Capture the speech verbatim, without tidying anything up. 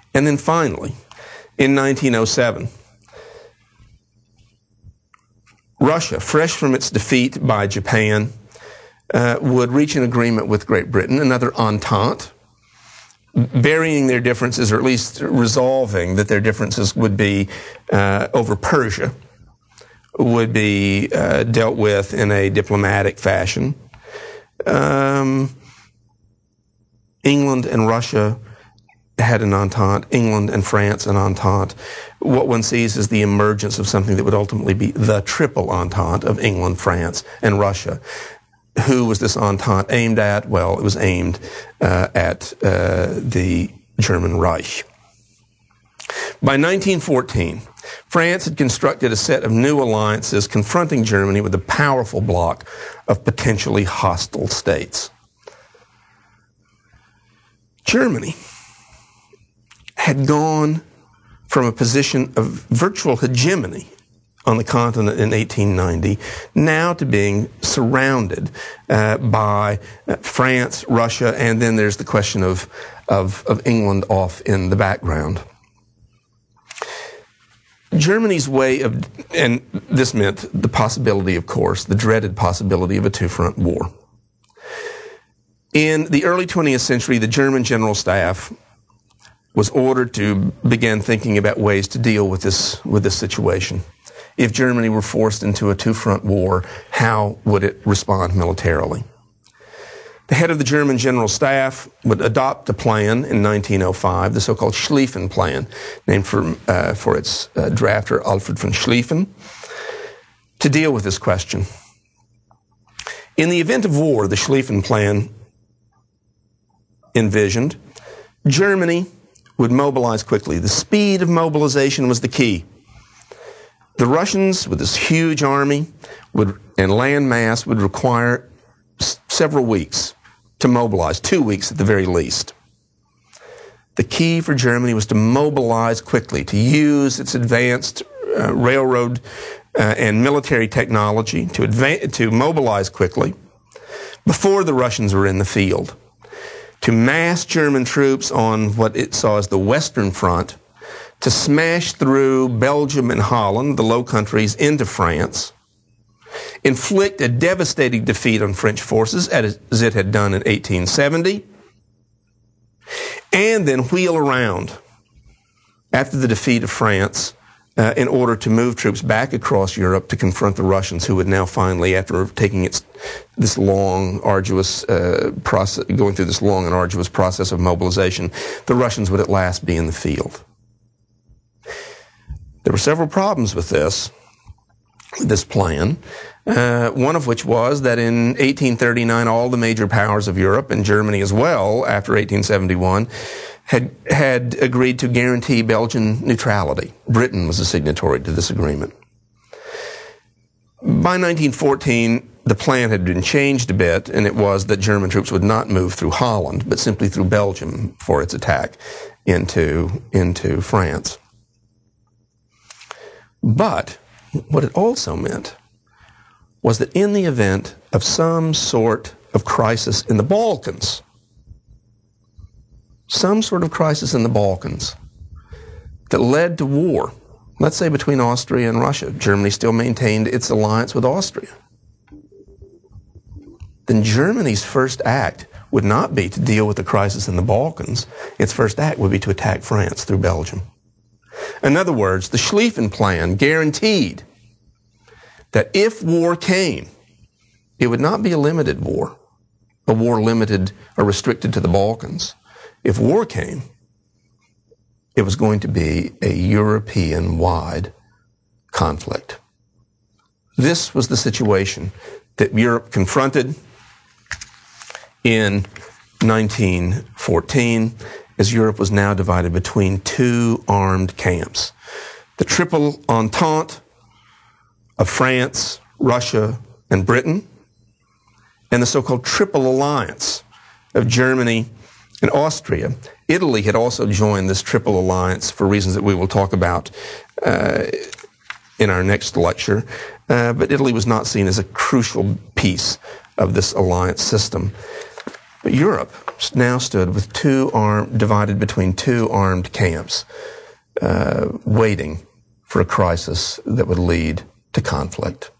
And then finally, in nineteen oh seven, Russia, fresh from its defeat by Japan, uh, would reach an agreement with Great Britain, another entente, burying their differences, or at least resolving that their differences would be uh, over Persia, would be uh, dealt with in a diplomatic fashion. Um, England and Russia had an entente, England and France an entente. What one sees is the emergence of something that would ultimately be the triple entente of England, France, and Russia. Who was this entente aimed at? Well, it was aimed uh, at uh, the German Reich. By nineteen fourteen, France had constructed a set of new alliances confronting Germany with a powerful bloc of potentially hostile states. Germany had gone from a position of virtual hegemony on the continent in eighteen ninety, now to being surrounded uh, by uh, France, Russia, and then there's the question of, of, of England off in the background. Germany's way of, and this meant the possibility, of course, the dreaded possibility of a two-front war. In the early twentieth century, the German General Staff was ordered to begin thinking about ways to deal with this, with this situation. If Germany were forced into a two-front war, how would it respond militarily? The head of the German General Staff would adopt a plan in nineteen oh five, the so-called Schlieffen Plan, named for, uh, for its uh, drafter, Alfred von Schlieffen, to deal with this question. In the event of war, the Schlieffen Plan envisioned, Germany would mobilize quickly. The speed of mobilization was the key. The Russians, with this huge army would, and land mass, would require s- several weeks to mobilize, two weeks at the very least. The key for Germany was to mobilize quickly, to use its advanced uh, railroad uh, and military technology to, adva- to mobilize quickly before the Russians were in the field, to mass German troops on what it saw as the Western Front, to smash through Belgium and Holland, the Low Countries, into France, inflict a devastating defeat on French forces as it had done in eighteen seventy, and then wheel around after the defeat of France uh, in order to move troops back across Europe to confront the Russians, who would now finally, after taking its this long, arduous uh, process, going through this long and arduous process of mobilization, the Russians would at last be in the field. There were several problems with this, this plan, uh, one of which was that in eighteen thirty-nine, all the major powers of Europe, and Germany as well, after eighteen seventy-one, had, had agreed to guarantee Belgian neutrality. Britain was a signatory to this agreement. By nineteen fourteen, the plan had been changed a bit, and it was that German troops would not move through Holland, but simply through Belgium for its attack into, into France. But what it also meant was that in the event of some sort of crisis in the Balkans, some sort of crisis in the Balkans that led to war, let's say between Austria and Russia, Germany still maintained its alliance with Austria, then Germany's first act would not be to deal with the crisis in the Balkans. Its first act would be to attack France through Belgium. In other words, the Schlieffen Plan guaranteed that if war came, it would not be a limited war, a war limited or restricted to the Balkans. If war came, it was going to be a European-wide conflict. This was the situation that Europe confronted in nineteen fourteen, as Europe was now divided between two armed camps. The Triple Entente of France, Russia, and Britain, and the so-called Triple Alliance of Germany and Austria. Italy had also joined this Triple Alliance for reasons that we will talk about uh, in our next lecture, uh, but Italy was not seen as a crucial piece of this alliance system. But Europe now stood with two arm, divided between two armed camps, uh, waiting for a crisis that would lead to conflict.